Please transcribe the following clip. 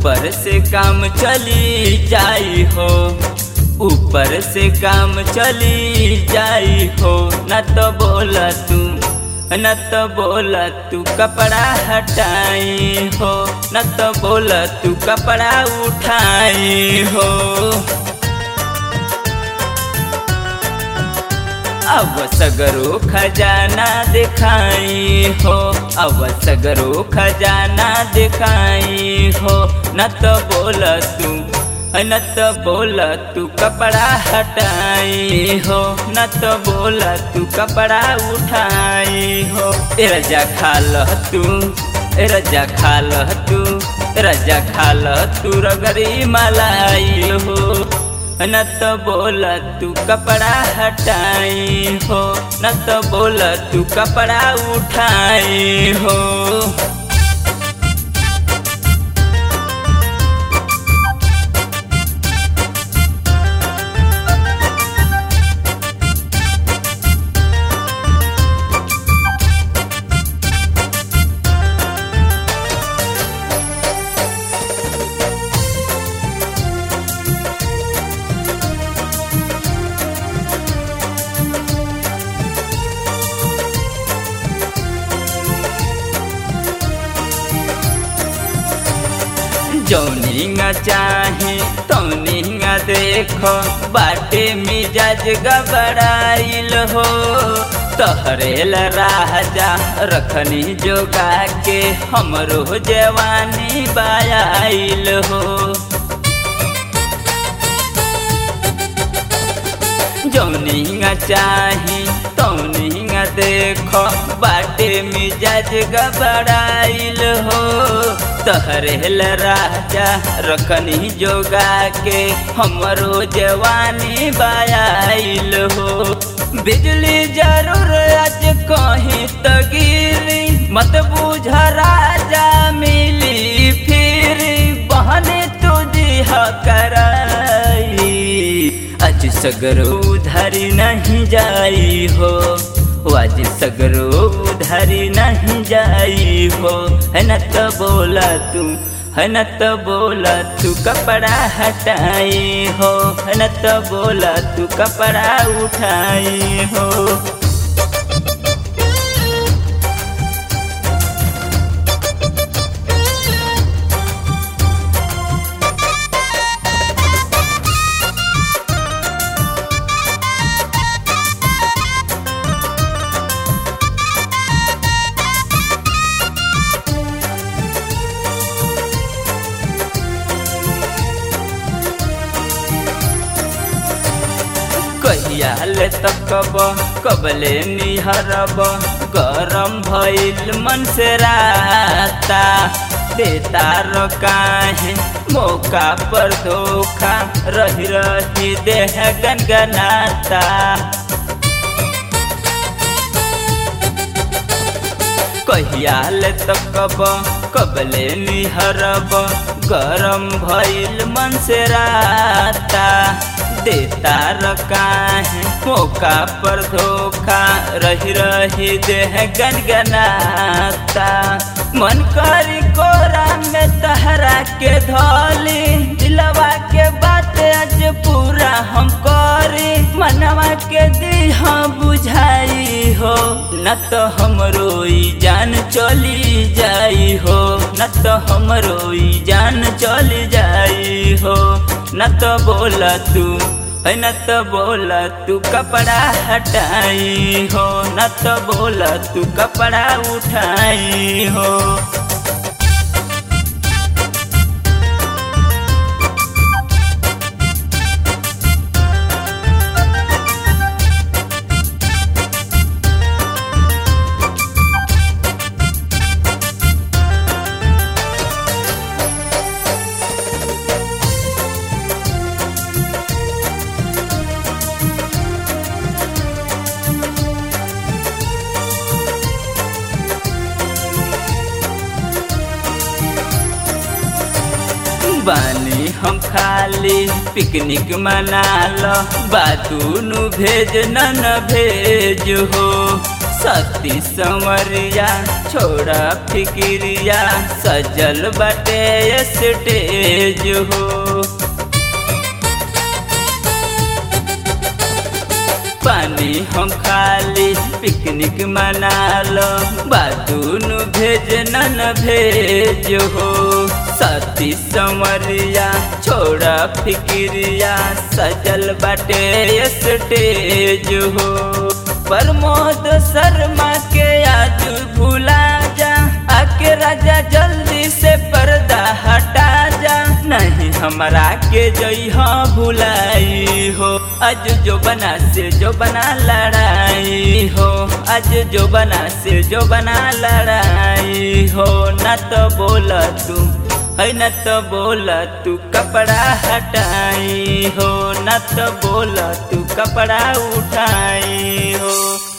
ऊपर से काम चली जाई हो, ऊपर से काम चली जाई हो। न तो बोला तू, न तो बोला तू कपड़ा हटाई हो, न तो बोला तू कपड़ा उठाई हो। अब सगरो खजाना दिखाई हो, अब सगरो खजाना दिखाई हो। न तो बोला तू, न तो बोला तू कपड़ा हटाई हो, न तो बोला तू कपड़ा उठाई हो। रजा खा ल तू, रजा खा ल तू, रजा खा ल तू रगड़ी मलाई हो। न तो बोला तू कपड़ा हटाई हो, न तो बोला तू कपड़ा उठाई हो। जौनिंगा चाहे तौनिंगा देखो, बाटे मिजाज गबड़ाइल हो। तहरेल राजा रखनी जोगा के, हमरो जवानी बायाइल हो। जौनिंगा चाहे तौनिंगा देखो, बाटे मिजाज गबड़ाइल हो। तहरेल राजा रखनी जोगा के, हमरो जवानी बायाइल हो। बिजली जरूर आज कहीं तो गिरी, मत बुझ राजा मिली फिर, बहने तुझी कराई। आज सगरो उधारी नहीं जाई हो, आज सगरो उधारी नहीं जाई हो। है न तो बोला तू, है न तो बोला तू कपड़ा हटाई हो, है न तो बोला तू कपड़ा उठाई हो। कहियाल तकब कबले निहरब, गरम भइल मन से राता। देता रो काहे मौका पर धोखा, रही रही देह गनगनाता। कहियाल तकब कबले निहरब, गरम भइल मन से राता। देता रकाहे मौका पर धोखा, रही रही देह गनगनाता। मन करी कोरा में तहरा के धोली, दिलवा के बात आज पूरा हम करी। मनवा के दीह बुझाई हो, न तो हमरो जान चली जाई हो, न तो हमरो जान चली जाई हो। न तो बोला तू, न तो बोला तू कपड़ा हटाई हो, न तो बोला तू कपड़ा उठाई हो। बानी हम खाली पिकनिक मना लो, बातूनु भेज न भेज हो। सती संवरिया छोड़ा फिकिरिया सजल बाटे स्टेज हो। पानी हम खाली पिकनिक मना लो बादून भेज न भेज हो। सती समरिया छोड़ा फिकिरिया सजल बाटे स्टेज हो। प्रमोद शर्मा के आज भुला जा आके राजा जल्दी से पर्दा हटा जा। नहीं हमरा के जइहा भुलाई हो आज जो बना से जो बना लड़ाई हो। आज जो बना से जो बना लड़ाई हो। न तो बोल तू है न तो बोल तू कपड़ा हटाई हो। न तो बोल तू कपड़ा उठाई